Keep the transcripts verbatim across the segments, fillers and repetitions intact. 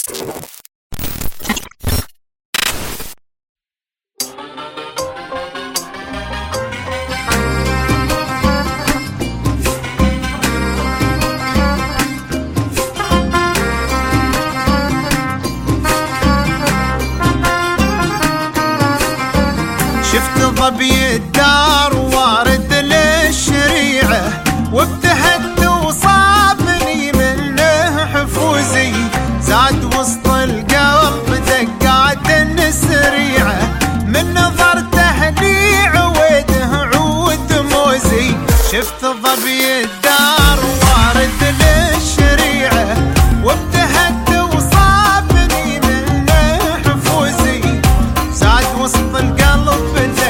شفت ظبي الدار وارد للشريعة وابتهت وصابني منه حفوزي، زاد وسط القلب دقات السريعة من نظرته لي عويده عود موزي. شفت ظبي الدار وارد للشريعة وابتهت وصابني منه حفوزي، زاد وسط القلب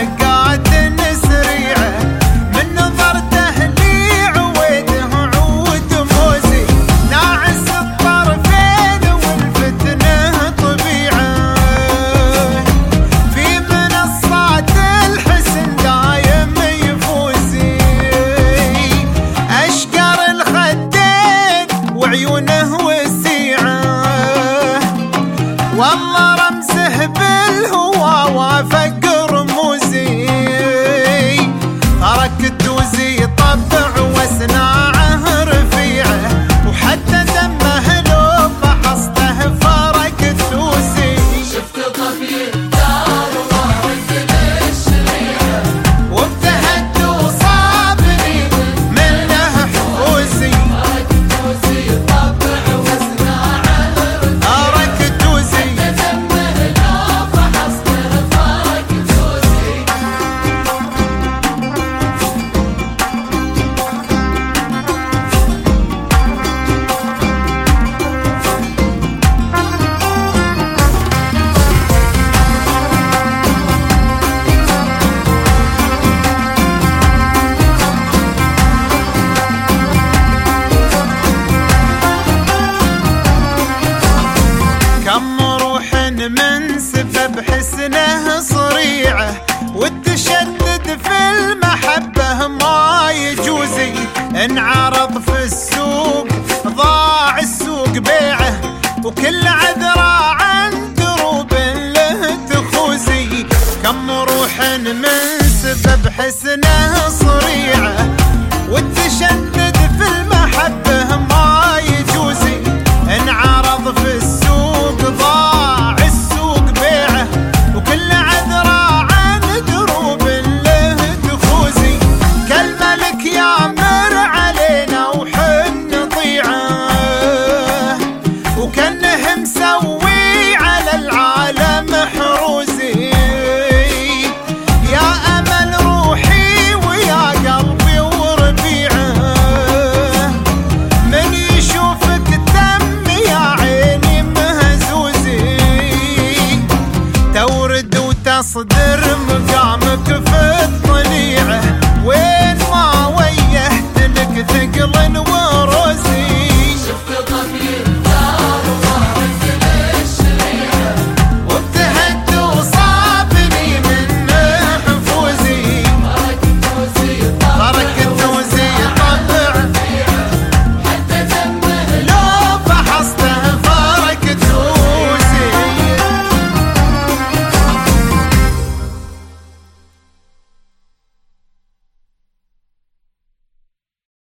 عيونه وسيعة، والله رمزه بالهوى وافق رموزي، ترك الدوزي طبع وصناعه رفيعه، وحتى دمه لو فحصته فرق التوسي. شفت ظبي الدار وارد للشريعة وابتهت وصابني منه حفوزي، من سبب حسنه صريعه والتشدد في المحبة ما يجوزي، انعرض في السوق ضاع السوق بيعه، وكل عذراء عن دروب له تخوزي. كم روح من سبب حسنه صريعه والتشدد في المحبة ما يجوزي، انعرض في السوق ضاع وكل عذراء عن دروب له تخوزي. كالملك يامر علينا وحن نطيعه، وكانه مسوي